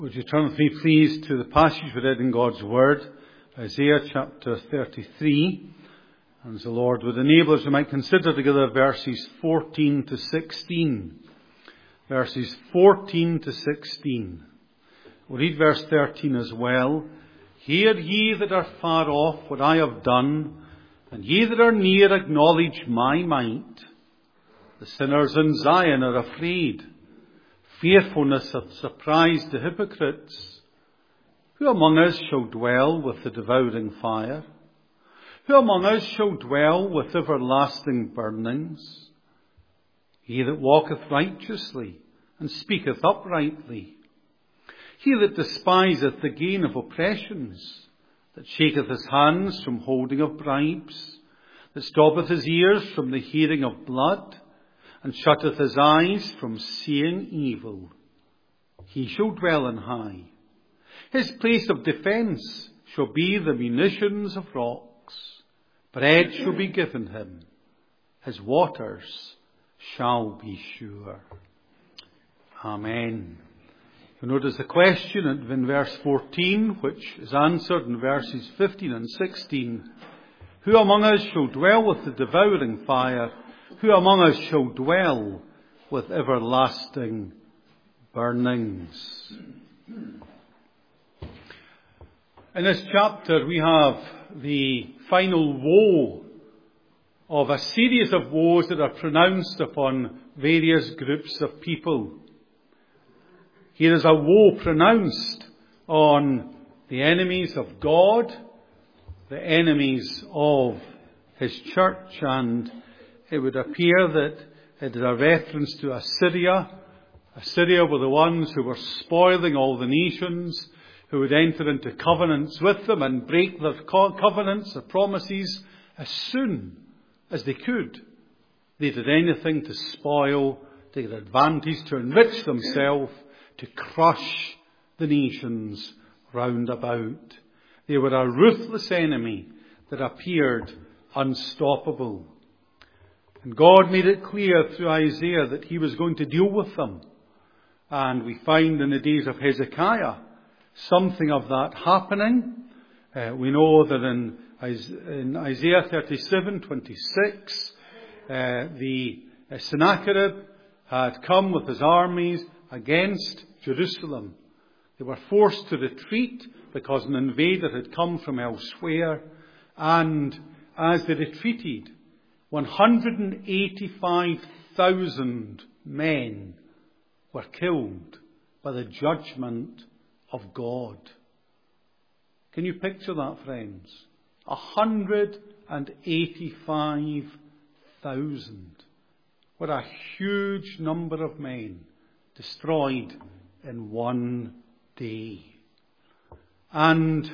Would you turn with me, please, to the passage we read in God's Word, Isaiah chapter 33. And as the Lord would enable us, we might consider together verses 14 to 16. Verses 14 to 16. We'll read verse 13 as well. Hear ye that are far off what I have done, and ye that are near acknowledge my might. The sinners in Zion are afraid. Fearfulness hath surprised the hypocrites. Who among us shall dwell with the devouring fire? Who among us shall dwell with everlasting burnings? He that walketh righteously and speaketh uprightly. He that despiseth the gain of oppressions, that shaketh his hands from holding of bribes, that stoppeth his ears from the hearing of blood, and shutteth his eyes from seeing evil. He shall dwell in high. His place of defence shall be the munitions of rocks. Bread shall be given him. His waters shall be sure. Amen. You notice the question in verse 14, which is answered in verses 15 and 16. Who among us shall dwell with the devouring fire? Who among us shall dwell with everlasting burnings? In this chapter we have the final woe of a series of woes that are pronounced upon various groups of people. Here is a woe pronounced on the enemies of God, the enemies of His church, and it would appear that it is a reference to Assyria. Assyria were the ones who were spoiling all the nations, who would enter into covenants with them and break their covenants or promises as soon as they could. They did anything to spoil, to get advantage, to enrich themselves, to crush the nations round about. They were a ruthless enemy that appeared unstoppable. And God made it clear through Isaiah that He was going to deal with them. And we find in the days of Hezekiah something of that happening. We know that in Isaiah 37:26, the Sennacherib had come with his armies against Jerusalem. They were forced to retreat because an invader had come from elsewhere. And as they retreated, 185,000 men were killed by the judgment of God. Can you picture that, friends? 185,000. What a huge number of men destroyed in one day. And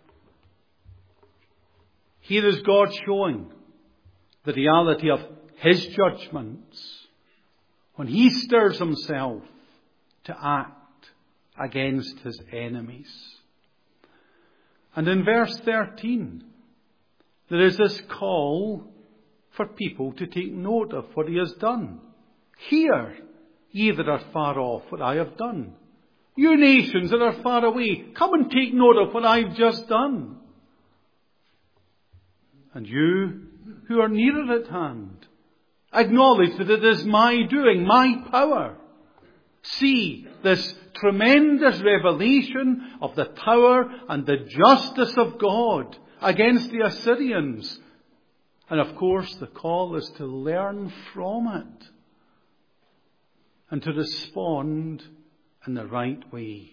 here is God showing the reality of His judgments when He stirs Himself to act against His enemies. And in verse 13, there is this call for people to take note of what He has done. Hear, ye that are far off, what I have done. You nations that are far away, come and take note of what I've just done. And you who are nearer at hand, acknowledge that it is my doing, my power. See this tremendous revelation of the power and the justice of God against the Assyrians. And of course, the call is to learn from it and to respond in the right way.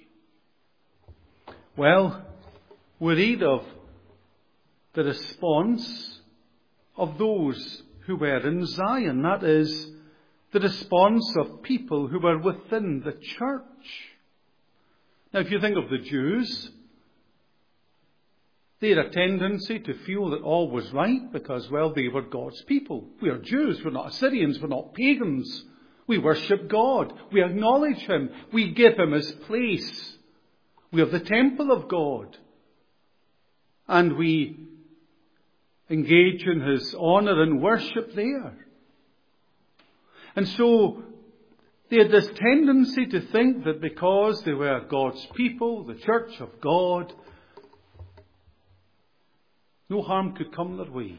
Well, we read of the response of those who were in Zion. That is, the response of people who were within the church. Now, if you think of the Jews, they had a tendency to feel that all was right because, well, they were God's people. We are Jews, we're not Assyrians, we're not pagans. We worship God. We acknowledge Him. We give Him His place. We have the temple of God. And we engage in His honour and worship there. And so They had this tendency to think that because they were God's people, the church of God, no harm could come their way.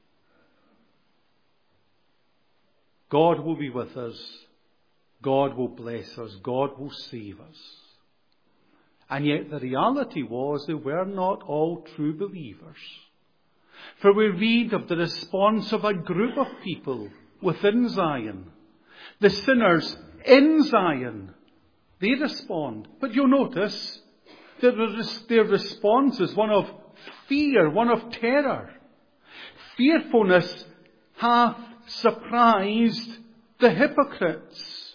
God will be with us. God will bless us. God will save us. And yet the reality was they were not all true believers. For we read of the response of a group of people within Zion. The sinners in Zion, they respond. But you'll notice that their response is one of fear, one of terror. Fearfulness hath surprised the hypocrites.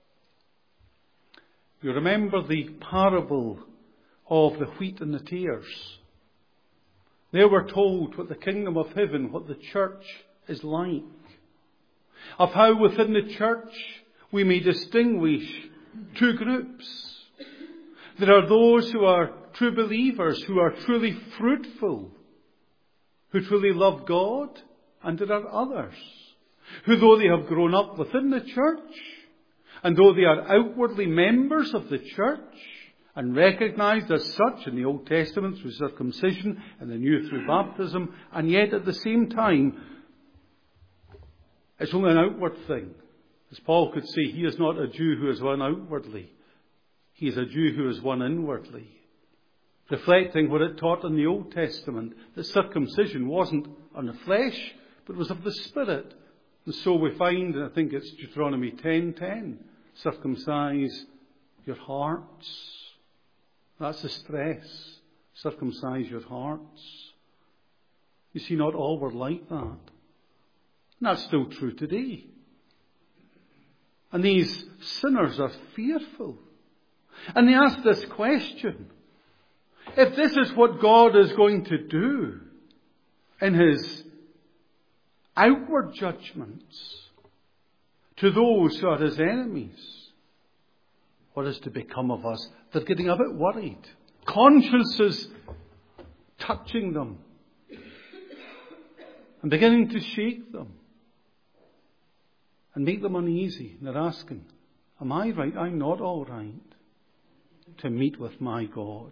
You remember the parable of the wheat and the tares. They were told what the kingdom of heaven, what the church is like. Of how within the church we may distinguish two groups. There are those who are true believers, who are truly fruitful, who truly love God, and there are others who, though they have grown up within the church, and though they are outwardly members of the church, and recognized as such in the Old Testament through circumcision and the New through baptism, and yet at the same time, it's only an outward thing. As Paul could say, he is not a Jew who is one outwardly. He is a Jew who is one inwardly. Reflecting what it taught in the Old Testament, that circumcision wasn't on the flesh, but was of the Spirit. And so we find, and I think it's Deuteronomy 10:10, circumcise your hearts. That's the stress. Circumcise your hearts. You see, not all were like that. And that's still true today. And these sinners are fearful. And they ask this question. If this is what God is going to do in His outward judgments to those who are His enemies, what is to become of us? They're getting a bit worried. Consciences touching them and beginning to shake them and make them uneasy. And they're asking, am I right? I'm not all right to meet with my God.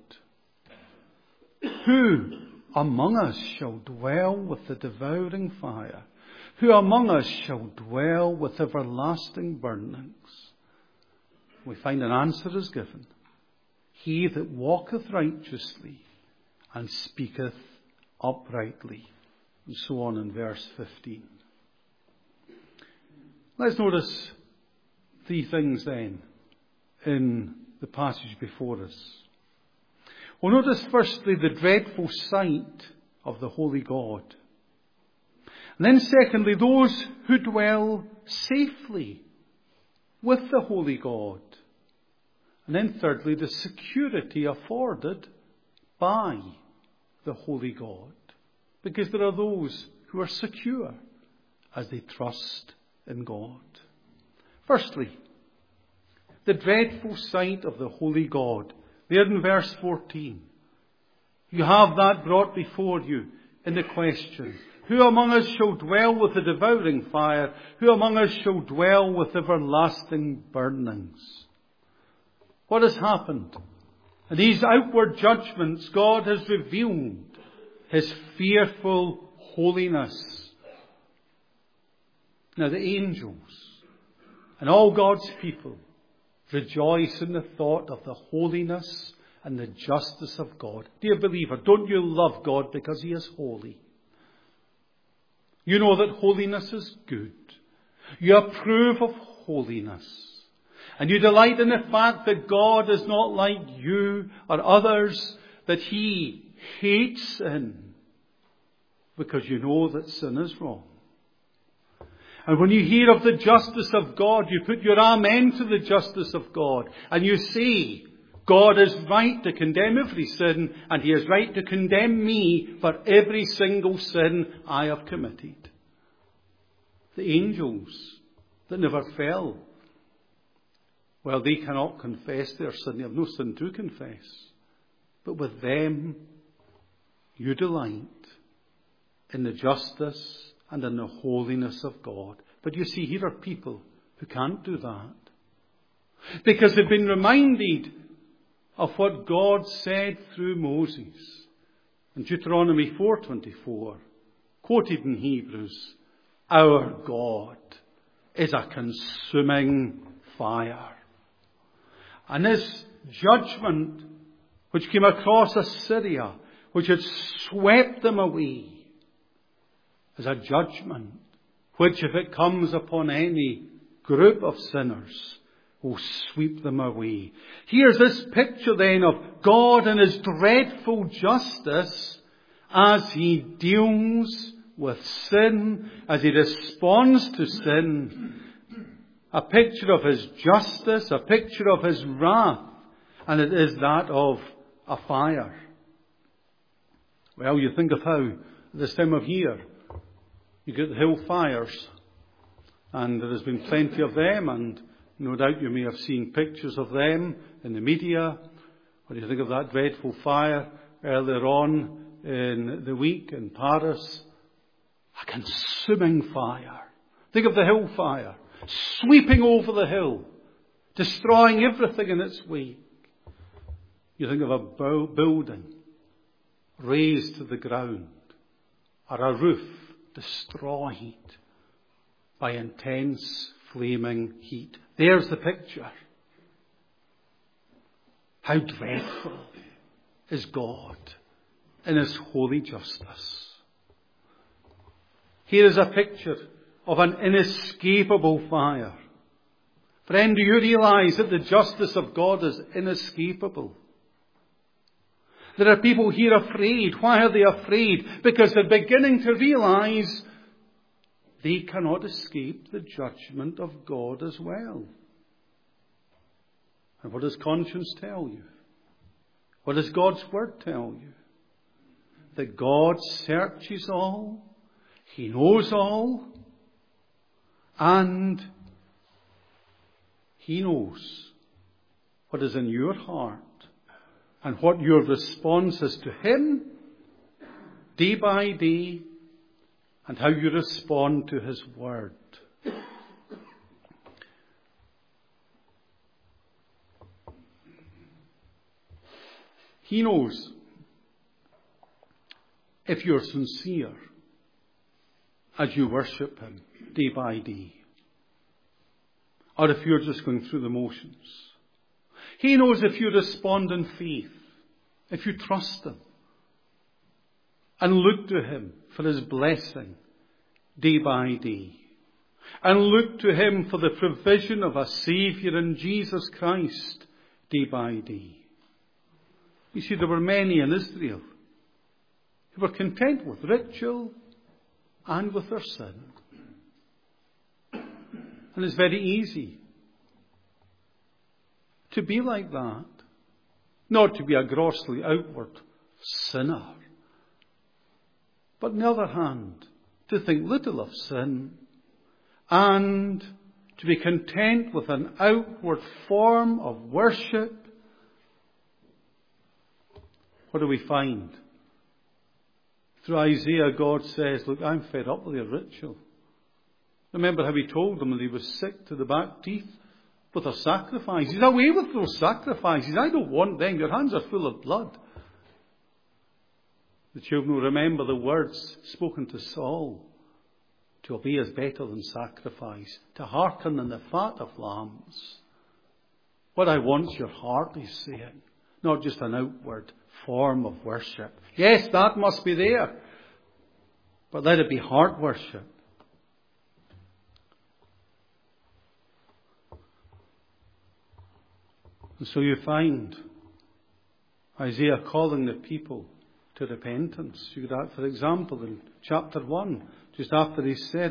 Who among us shall dwell with the devouring fire? Who among us shall dwell with everlasting burnings? We find an answer is given. He that walketh righteously and speaketh uprightly. And so on in verse 15. Let's notice three things then in the passage before us. We'll notice firstly the dreadful sight of the holy God. And then secondly, those who dwell safely with the holy God. And then thirdly, the security afforded by the holy God. Because there are those who are secure as they trust in God. Firstly, the dreadful sight of the holy God. There in verse 14. You have that brought before you in the question. Who among us shall dwell with the devouring fire? Who among us shall dwell with everlasting burnings? What has happened? In these outward judgments, God has revealed His fearful holiness. Now the angels and all God's people rejoice in the thought of the holiness and the justice of God. Dear believer, don't you love God because He is holy? You know that holiness is good. You approve of holiness. And you delight in the fact that God is not like you or others, that He hates sin, because you know that sin is wrong. And when you hear of the justice of God, you put your amen to the justice of God. And you say, God is right to condemn every sin, and He is right to condemn me for every single sin I have committed. The angels that never fell, well, they cannot confess their sin. They have no sin to confess. But with them, you delight in the justice and in the holiness of God. But you see, here are people who can't do that. Because they've been reminded of what God said through Moses in Deuteronomy 4:24, quoted in Hebrews, "Our God is a consuming fire." And this judgment which came across Assyria, which had swept them away, is a judgment which, if it comes upon any group of sinners, will sweep them away. Here's this picture then of God and his dreadful justice as he deals with sin, as he responds to sin. A picture of his justice, a picture of his wrath, and it is that of a fire. Well, you think of how this time of year you get the hill fires, and there has been plenty of them, and no doubt you may have seen pictures of them in the media. Or you think of that dreadful fire earlier on in the week in Paris. A consuming fire. Think of the hill fire, sweeping over the hill, destroying everything in its wake. You think of a building razed to the ground, or a roof destroyed by intense flaming heat. There's the picture. How dreadful is God in his holy justice. Here is a picture of an inescapable fire. Friend, do you realize that the justice of God is inescapable? There are people here afraid. Why are they afraid? Because they're beginning to realize they cannot escape the judgment of God as well. And what does conscience tell you? What does God's word tell you? That God searches all, he knows all, and he knows what is in your heart and what your response is to him day by day, and how you respond to his word. He knows if you're sincere as you worship him day by day, or if you're just going through the motions. He knows if you respond in faith, if you trust him, and look to him for his blessing day by day, and look to him for the provision of a Saviour in Jesus Christ day by day. You see, there were many in Israel who were content with ritual and with their sin. And it's very easy to be like that, not to be a grossly outward sinner, but on the other hand, to think little of sin and to be content with an outward form of worship. What do we find? Through Isaiah, God says, look, I'm fed up with your ritual. Remember how he told them when he was sick to the back teeth with their sacrifices. Away with those sacrifices. I don't want them. Your hands are full of blood. The children will remember the words spoken to Saul. To obey is better than sacrifice. To hearken than the fat of lambs. What I want is your heart, he's saying. Not just an outward form of worship. Yes, that must be there. But let it be heart worship. And so you find Isaiah calling the people to repentance. You got that, for example, in chapter 1, just after he said,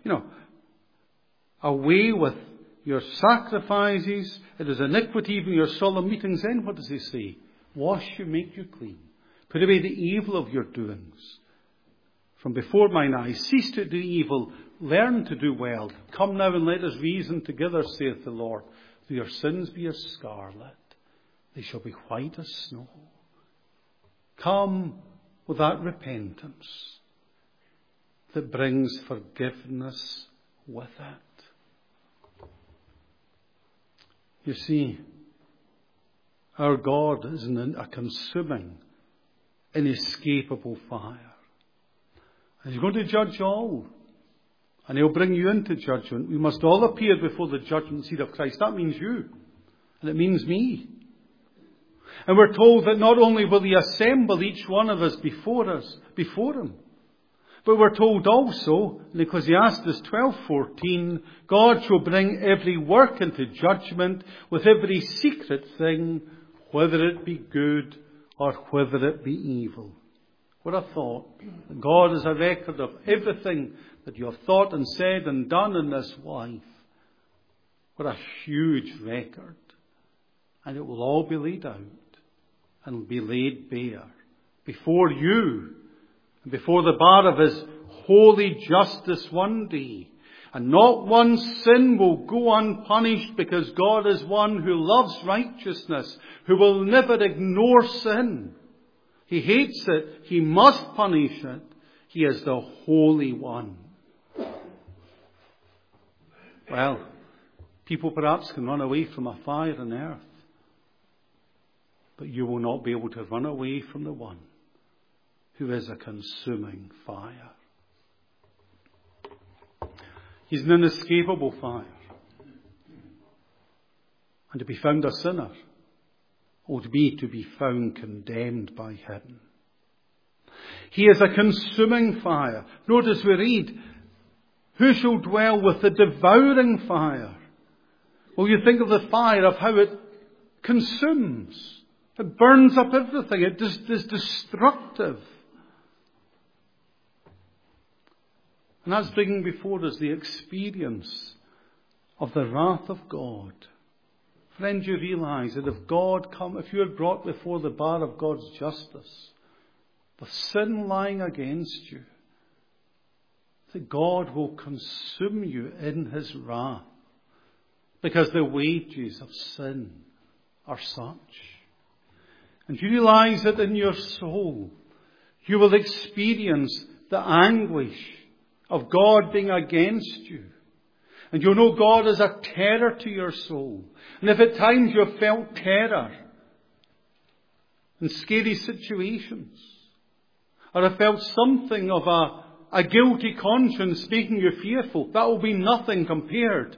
away with your sacrifices, it is iniquity, even your solemn meetings. Then what does he say? Wash you, make you clean. Put away the evil of your doings. From before mine eyes, cease to do evil, learn to do well. Come now and let us reason together, saith the Lord. Though your sins be as scarlet, they shall be white as snow. Come with that repentance that brings forgiveness with it. You see, our God is a consuming, inescapable fire. And He's going to judge all. And He'll bring you into judgment. We must all appear before the judgment seat of Christ. That means you. And it means me. And we're told that not only will He assemble each one of us, before Him, but we're told also, in Ecclesiastes 12:14, God shall bring every work into judgment with every secret thing, whether it be good or whether it be evil. What a thought. God is a record of everything that you have thought and said and done in this life. What a huge record. And it will all be laid out and be laid bare before you and before the bar of His holy justice one day. And not one sin will go unpunished, because God is one who loves righteousness, who will never ignore sin. He hates it. He must punish it. He is the Holy One. Well, people perhaps can run away from a fire on earth, but you will not be able to run away from the One who is a consuming fire. He's an inescapable fire. And to be found a sinner would be to be found condemned by Him. He is a consuming fire. Notice we read, who shall dwell with the devouring fire? Well, you think of the fire, of how it consumes. It burns up everything. It is destructive. And that's bringing before us the experience of the wrath of God. Friends, you realize that if you are brought before the bar of God's justice, with sin lying against you, that God will consume you in His wrath, because the wages of sin are such. And you realize that in your soul, you will experience the anguish of God being against you. And you'll know God is a terror to your soul. And if at times you have felt terror in scary situations, or have felt something of a guilty conscience making you fearful, that will be nothing compared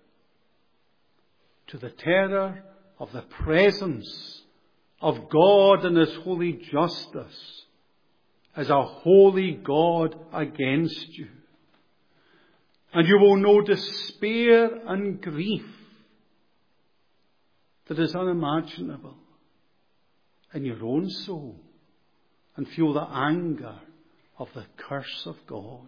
to the terror of the presence of God in His holy justice as a holy God against you. And you will know despair and grief that is unimaginable in your own soul, and feel the anger of the curse of God.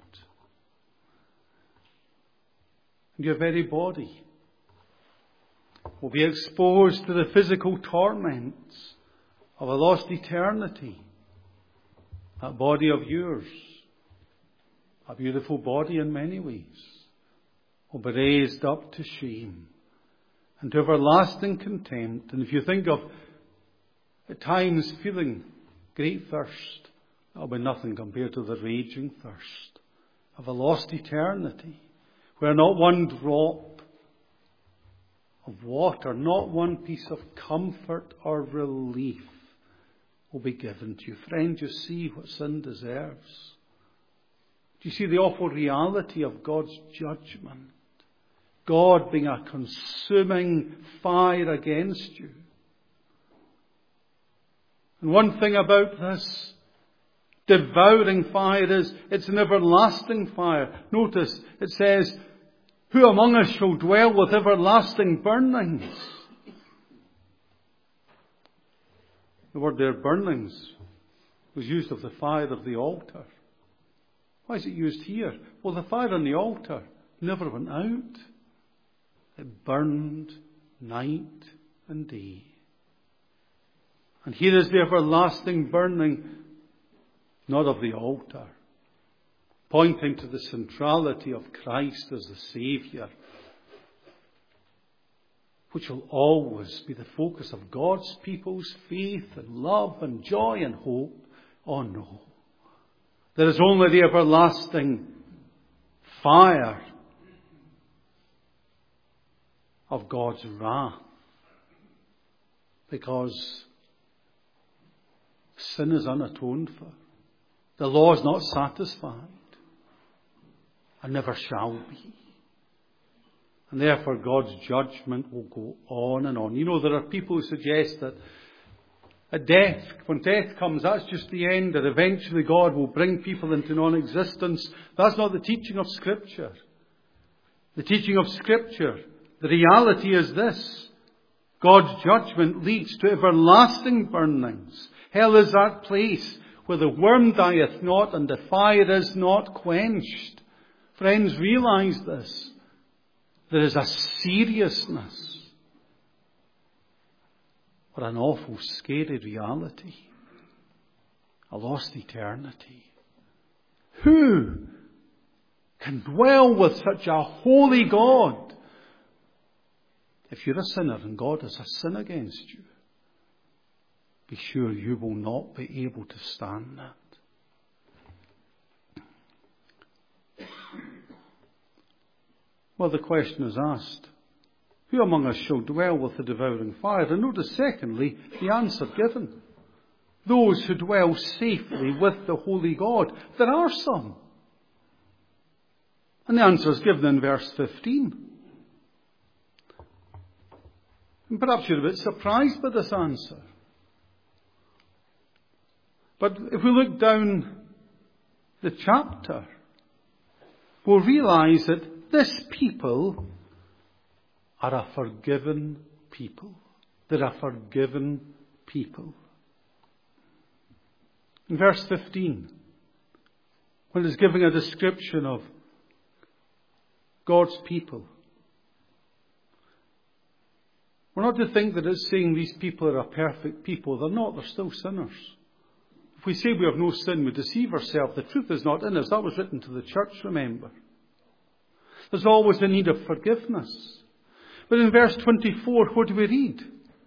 And your very body will be exposed to the physical torments of a lost eternity. That body of yours, a beautiful body in many ways, will be raised up to shame and to everlasting contempt. And if you think of, at times, feeling great thirst, that will be nothing compared to the raging thirst of a lost eternity, where not one drop of water, not one piece of comfort or relief will be given to you. Friend, you see what sin deserves. Do you see the awful reality of God's judgment? God being a consuming fire against you. And one thing about this devouring fire is it's an everlasting fire. Notice it says, who among us shall dwell with everlasting burnings? The word there, burnings, was used of the fire of the altar. Why is it used here? Well, the fire on the altar never went out. It burned night and day. And here is the everlasting burning, not of the altar, pointing to the centrality of Christ as the Saviour, which will always be the focus of God's people's faith and love and joy and hope. Oh no. There is only the everlasting fire of God's wrath Because sin is unatoned for. The law is not satisfied and never shall be. And therefore God's judgment will go on and on. You know, there are people who suggest that at death, when death comes, that's just the end, that eventually God will bring people into non-existence. That's not the teaching of Scripture. The teaching of Scripture, the reality is this: God's judgment leads to everlasting burnings. Hell is that place where the worm dieth not and the fire is not quenched. Friends, realize this. There is a seriousness, or an awful, scary reality. A lost eternity. Who can dwell with such a holy God? If you're a sinner and God has a sin against you, be sure you will not be able to stand that. Well, the question is asked, who among us shall dwell with the devouring fire? And notice, secondly, the answer given. Those who dwell safely with the holy God. There are some. And the answer is given in verse 15. And perhaps you're a bit surprised by this answer. But if we look down the chapter, we'll realize that this people are a forgiven people. They're a forgiven people. In verse 15, when it's giving a description of God's people, we're not to think that it's saying these people are a perfect people. They're not. They're still sinners. If we say we have no sin, we deceive ourselves. The truth is not in us. That was written to the church, remember. There's always a need of forgiveness. But in verse 24, what do we read?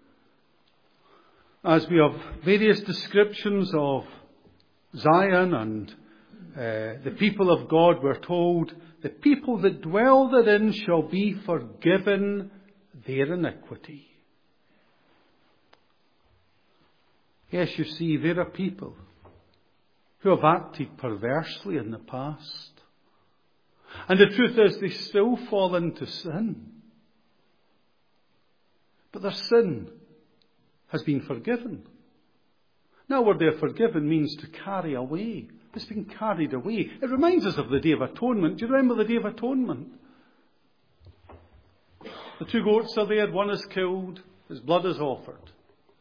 As we have various descriptions of Zion and the people of God, we're told, the people that dwell therein shall be forgiven their iniquity. Yes, you see, there are people who have acted perversely in the past. And the truth is, they still fall into sin. But their sin has been forgiven. Now, word there, forgiven, means to carry away. It's been carried away. It reminds us of the Day of Atonement. Do you remember the Day of Atonement? The two goats are there, one is killed, his blood is offered.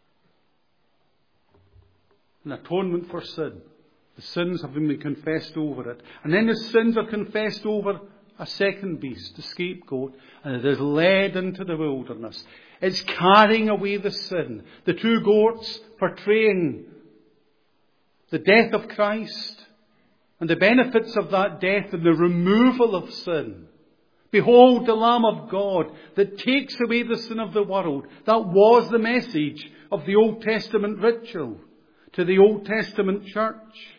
An atonement for sin. The sins have been confessed over it. And then the sins are confessed over a second beast, the scapegoat, and it is led into the wilderness. It's carrying away the sin. The two goats portraying the death of Christ and the benefits of that death and the removal of sin. Behold the Lamb of God that takes away the sin of the world. That was the message of the Old Testament ritual to the Old Testament church.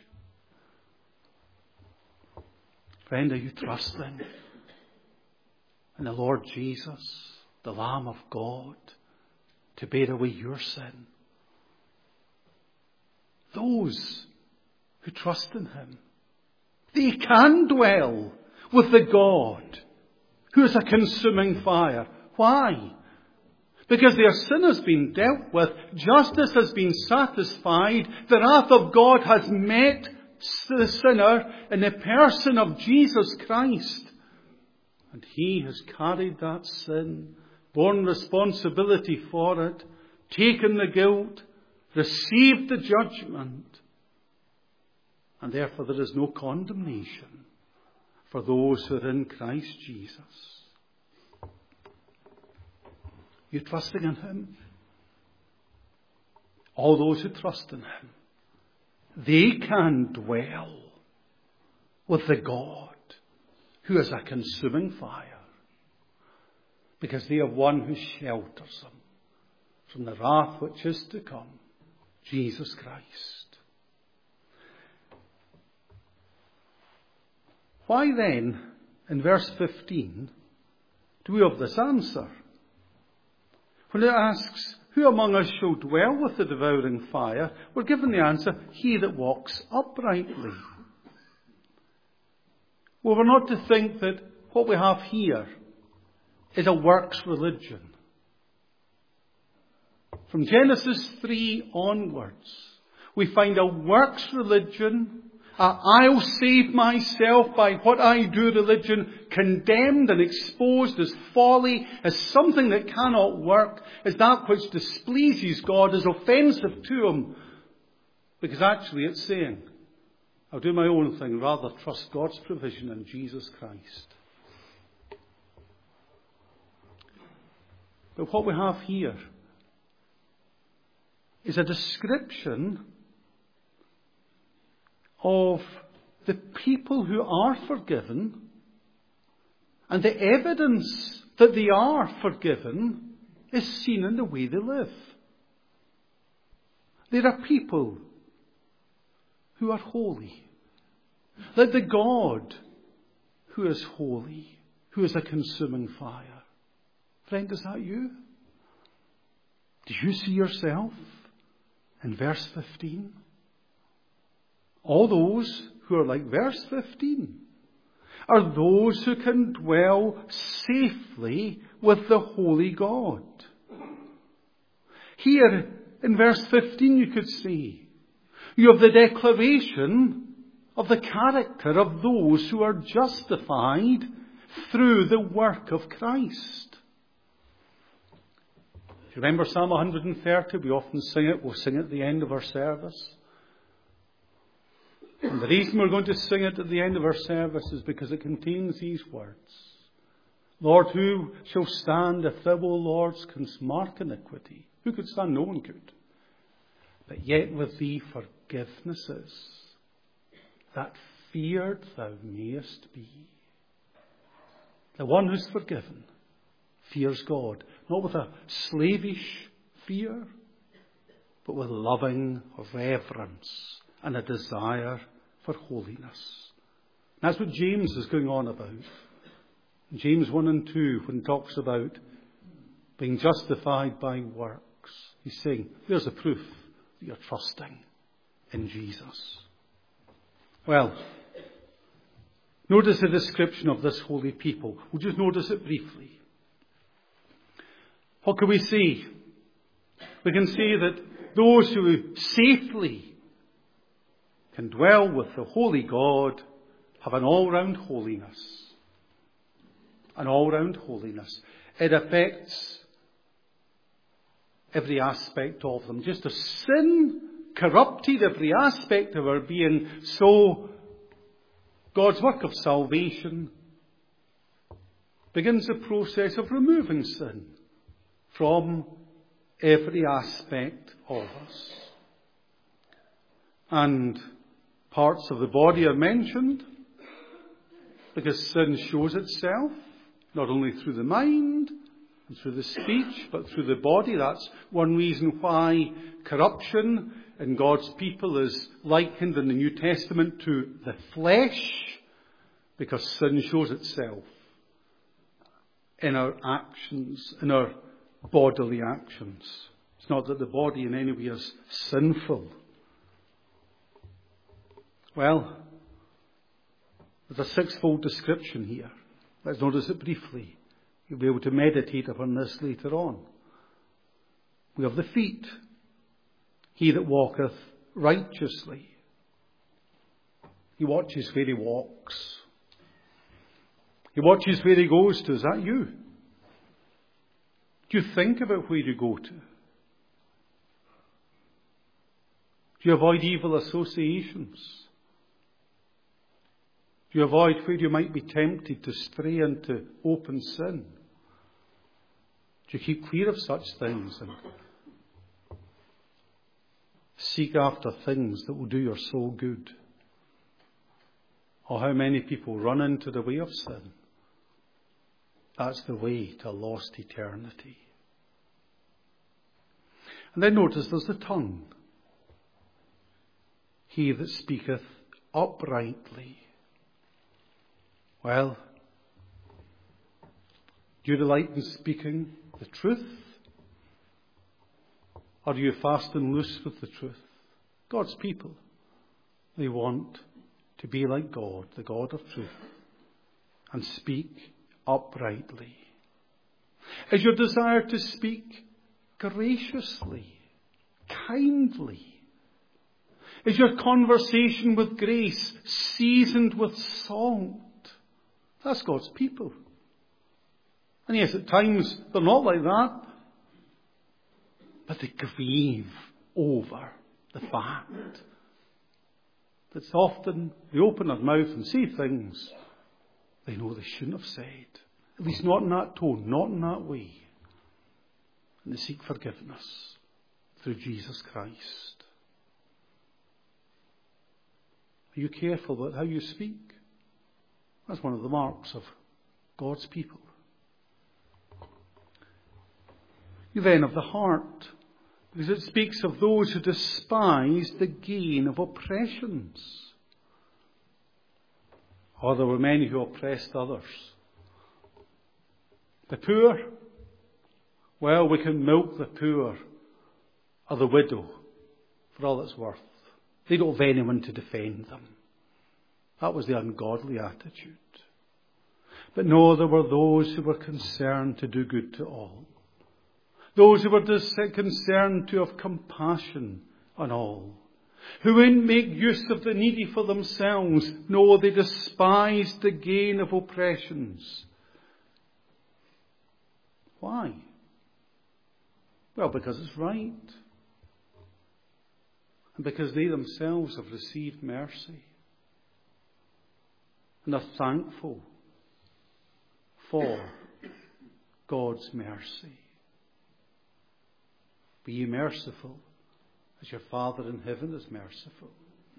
Friend, are you trusting in the Lord Jesus, the Lamb of God, to bear away your sin? Those who trust in Him, they can dwell with the God who is a consuming fire. Why? Because their sin has been dealt with, justice has been satisfied, the wrath of God has met the sinner in the person of Jesus Christ. And He has carried that sin, borne responsibility for it, taken the guilt, received the judgment. And therefore there is no condemnation for those who are in Christ Jesus. You trusting in Him? All those who trust in Him, they can dwell with the God who is a consuming fire, because they have one who shelters them from the wrath which is to come, Jesus Christ. Why then, in verse 15, do we have this answer? When it asks, who among us shall dwell with the devouring fire? We're given the answer, he that walks uprightly. Well, we're not to think that what we have here is a works religion. From Genesis 3 onwards, we find a works religion, I'll save myself by what I do religion, condemned and exposed as folly, as something that cannot work, as that which displeases God, as offensive to Him. Because actually it's saying, I'll do my own thing, rather trust God's provision in Jesus Christ. But what we have here is a description of the people who are forgiven, and the evidence that they are forgiven is seen in the way they live. There are people who are holy, like the God who is holy, who is a consuming fire. Friend, is that you? Do you see yourself in verse 15? All those who are like verse 15 are those who can dwell safely with the holy God. Here in verse 15 you could see, you have the declaration of the character of those who are justified through the work of Christ. If you remember Psalm 130, we often sing it. We'll sing it at the end of our service. And the reason we're going to sing it at the end of our service is because it contains these words. Lord, who shall stand if thou, O Lord, canst mark iniquity? Who could stand? No one could. But yet with thee forgiveness is, that feared thou mayest be. The one who's forgiven fears God, not with a slavish fear, but with loving reverence and a desire for holiness. And that's what James is going on about. James 1 and 2, when he talks about being justified by works, he's saying, there's a proof that you're trusting in Jesus. Well, notice the description of this holy people. We'll just notice it briefly. What can we see? We can see that those who safely can dwell with the holy God have an all-round holiness. An all-round holiness. It affects every aspect of them. Just as sin corrupted every aspect of our being, so God's work of salvation begins the process of removing sin from every aspect of us. And parts of the body are mentioned because sin shows itself not only through the mind and through the speech, but through the body. That's one reason why corruption in God's people is likened in the New Testament to the flesh, because sin shows itself in our actions, in our bodily actions. It's not that the body in any way is sinful. Well, there's a sixfold description here. Let's notice it briefly. You'll be able to meditate upon this later on. We have the feet. He that walketh righteously. He watches where he walks. He watches where he goes to. Is that you? Do you think about where you go to? Do you avoid evil associations? Do you avoid where you might be tempted to stray into open sin? Do you keep clear of such things and seek after things that will do your soul good? Or how many people run into the way of sin? That's the way to a lost eternity. And then notice there's the tongue. He that speaketh uprightly. Well, do you delight in speaking the truth? Are you fast and loose with the truth? God's people, they want to be like God, the God of truth, and speak uprightly. Is your desire to speak graciously, kindly? Is your conversation with grace seasoned with salt? That's God's people. And yes, at times they're not like that, but they grieve over the fact that often they open their mouth and say things they know they shouldn't have said. At least not in that tone, not in that way. And they seek forgiveness through Jesus Christ. Are you careful about how you speak? That's one of the marks of God's people. You then have the heart, because it speaks of those who despise the gain of oppressions. Or there were many who oppressed others. The poor, well, we can milk the poor or the widow for all it's worth. They don't have anyone to defend them. That was the ungodly attitude. But no, there were those who were concerned to do good to all. Those who were concerned to have compassion on all. Who wouldn't make use of the needy for themselves. No, they despised the gain of oppressions. Why? Well, because it's right. And because they themselves have received mercy. And are thankful for God's mercy. Be ye merciful as your Father in heaven is merciful.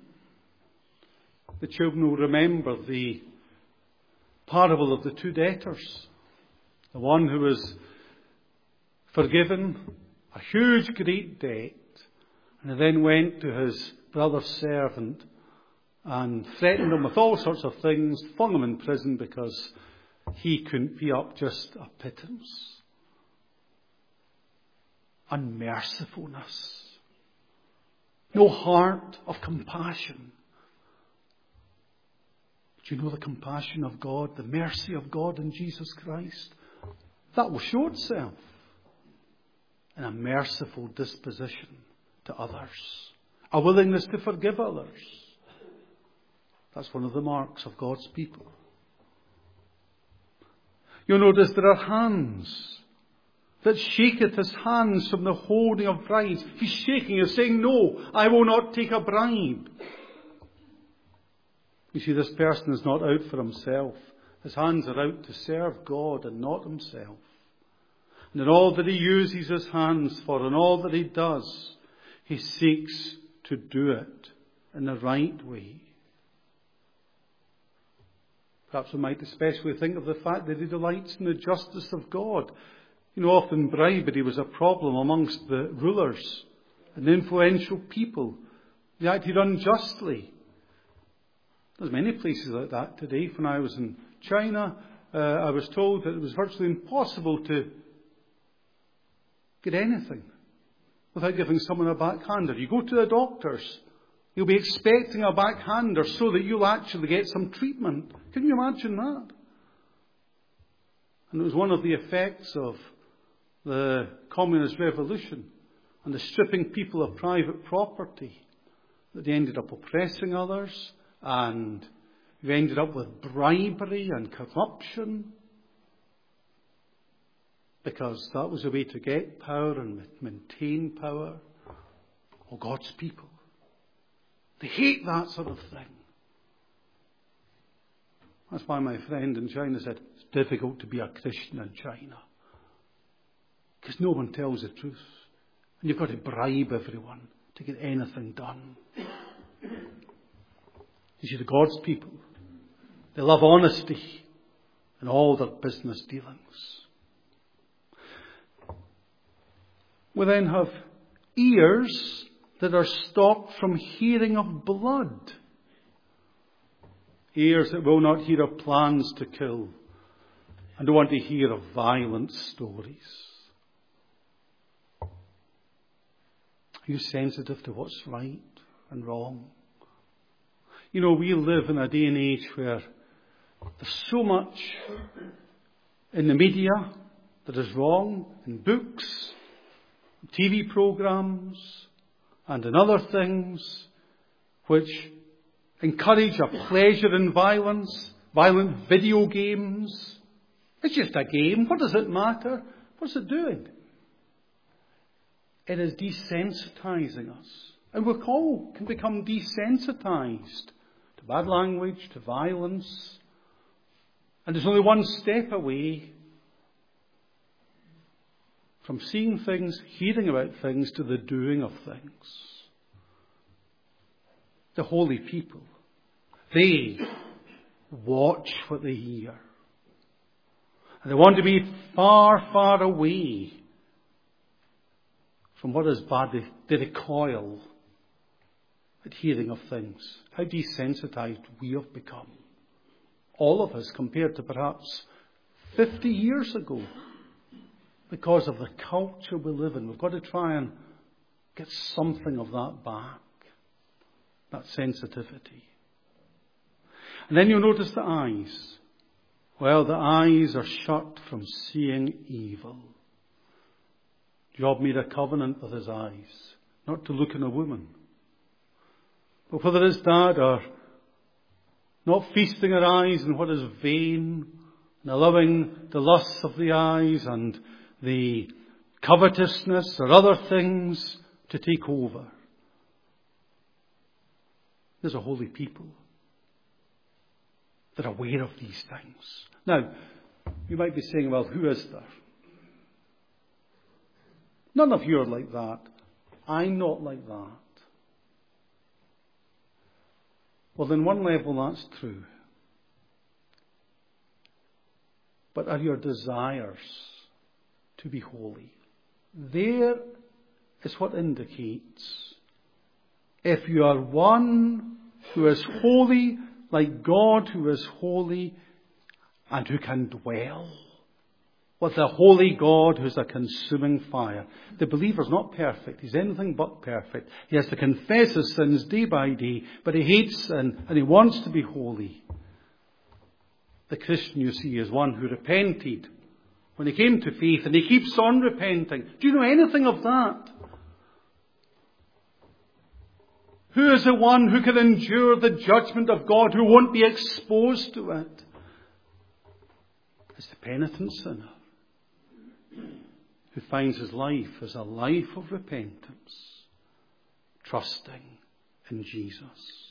The children will remember the parable of the two debtors. The one who was forgiven a huge, great debt, and then went to his brother's servant and threatened him with all sorts of things, flung him in prison because he couldn't pay up just a pittance. Unmercifulness. No heart of compassion. Do you know the compassion of God, the mercy of God in Jesus Christ? That will show itself in a merciful disposition to others. A willingness to forgive others. That's one of the marks of God's people. You'll notice there are hands that shaketh his hands from the holding of bribes. He's shaking, he's saying, no, I will not take a bribe. You see, this person is not out for himself. His hands are out to serve God and not himself. And in all that he uses his hands for, and all that he does, he seeks to do it in the right way. Perhaps we might especially think of the fact that he delights in the justice of God. You know, often bribery was a problem amongst the rulers and influential people. They acted unjustly. There's many places like that today. When I was in China, I was told that it was virtually impossible to get anything without giving someone a backhander. You go to the doctors, you'll be expecting a backhander so that you'll actually get some treatment. Can you imagine that? And it was one of the effects of the communist revolution and the stripping people of private property that they ended up oppressing others, and you ended up with bribery and corruption, because that was a way to get power and maintain power. Oh, God's people, they hate that sort of thing. That's why my friend in China said it's difficult to be a Christian in China, because no one tells the truth, and you've got to bribe everyone to get anything done. You see, the God's people, they love honesty in all their business dealings. We then have ears that are stopped from hearing of blood. Ears that will not hear of plans to kill and don't want to hear of violent stories. Are you sensitive to what's right and wrong? You know, we live in a day and age where there's so much in the media that is wrong, in books, TV programs, and in other things which encourage a pleasure in violence, violent video games. It's just a game. What does it matter? What's it doing? It is desensitizing us. And we all can become desensitized to bad language, to violence. And there's only one step away from seeing things, hearing about things, to the doing of things. The holy people, they watch what they hear. And they want to be far, far away from what is bad. They recoil at hearing of things. How desensitized we have become. All of us, compared to perhaps 50 years ago. Because of the culture we live in. We've got to try and get something of that back. That sensitivity. And then you'll notice the eyes. Well, the eyes are shut from seeing evil. Job made a covenant with his eyes, not to look on a woman. But whether it's that or not feasting our eyes on what is vain, and allowing the lusts of the eyes and the covetousness or other things to take over. There's a holy people that are aware of these things. Now, you might be saying, well, who is there? None of you are like that. I'm not like that. Well, on one level, that's true. But are your desires to be holy? There is what indicates if you are one who is holy, like God who is holy, and who can dwell with the holy God who's a consuming fire. The believer's not perfect. He's anything but perfect. He has to confess his sins day by day, but he hates sin and he wants to be holy. The Christian, you see, is one who repented when he came to faith, and he keeps on repenting. Do you know anything of that? Who is the one who can endure the judgment of God, who won't be exposed to it? It's the penitent sinner who finds his life as a life of repentance, trusting in Jesus.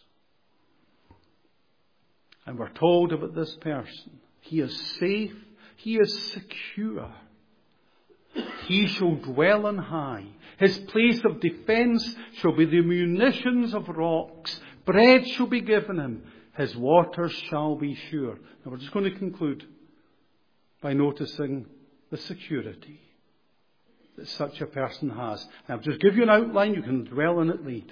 And we're told about this person. He is safe. He is secure. He shall dwell on high. His place of defence shall be the munitions of rocks. Bread shall be given him. His waters shall be sure. Now we're just going to conclude by noticing the security that such a person has. Now I'll just give you an outline. You can dwell on it later.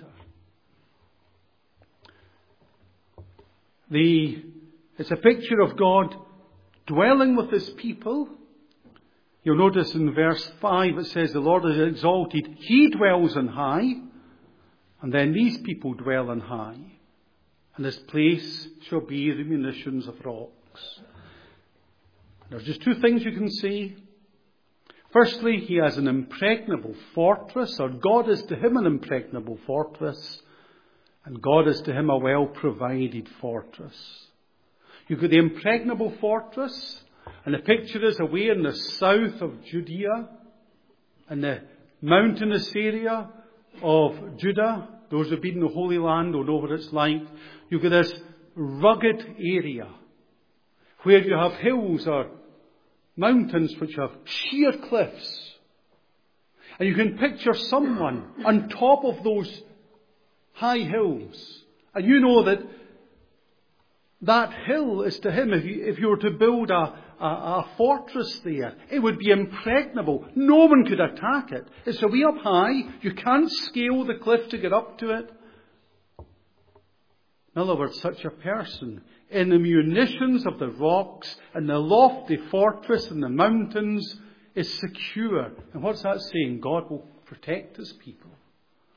It's a picture of God dwelling with his people. You'll notice in verse 5 it says the Lord is exalted. He dwells on high. And then these people dwell on high. And his place shall be the munitions of rocks. There's just two things you can see. Firstly, he has an impregnable fortress, or God is to him an impregnable fortress. And God is to him a well-provided fortress. You've got the impregnable fortress, and the picture is away in the south of Judea, in the mountainous area of Judah. Those who've been in the Holy Land will know what it's like. You've got this rugged area where you have hills or mountains which have sheer cliffs. And you can picture someone on top of those high hills. And you know that hill is to him, if you were to build a fortress there, it would be impregnable. No one could attack it. It's way up high. You can't scale the cliff to get up to it. In other words, such a person in the munitions of the rocks and the lofty fortress in the mountains is secure. And what's that saying? God will protect his people.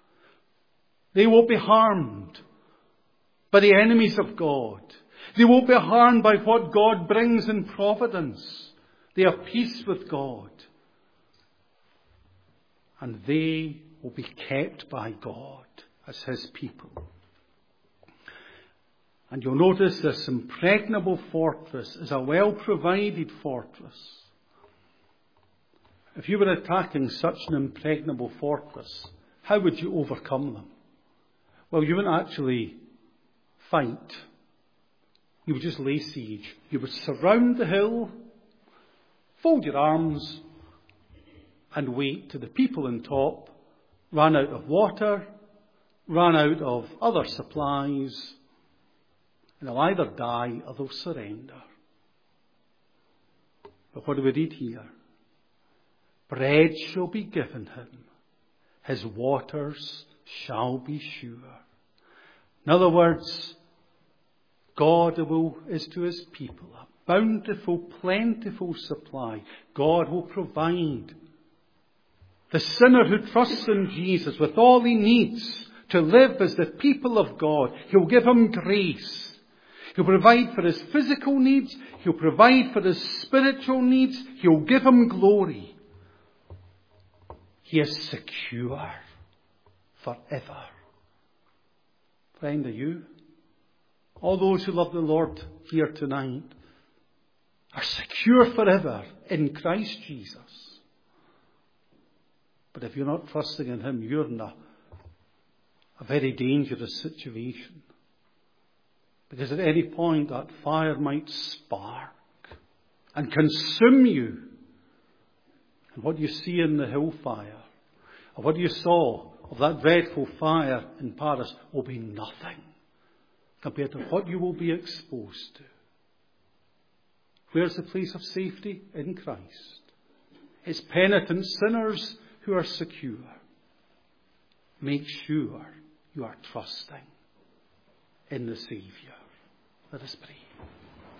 They won't be harmed by the enemies of God. They won't be harmed by what God brings in providence. They have peace with God. And they will be kept by God as his people. And you'll notice this impregnable fortress is a well-provided fortress. If you were attacking such an impregnable fortress, how would you overcome them? Well, you wouldn't actually fight. You would just lay siege. You would surround the hill, fold your arms, and wait till the people on top ran out of water, ran out of other supplies, and they'll either die or they'll surrender. But what do we read here? Bread shall be given him. His waters shall be sure. In other words, God is to his people a bountiful, plentiful supply. God will provide. The sinner who trusts in Jesus with all he needs to live as the people of God, he'll give him grace. He'll provide for his physical needs. He'll provide for his spiritual needs. He'll give him glory. He is secure forever. Friend, are you? All those who love the Lord here tonight are secure forever in Christ Jesus. But if you're not trusting in him, you're in a very dangerous situation. Because at any point that fire might spark and consume you. And what you see in the hellfire, or what you saw of that dreadful fire in Paris, will be nothing compared to what you will be exposed to. Where's the place of safety? In Christ. It's penitent sinners who are secure. Make sure you are trusting in the Saviour. Let us pray.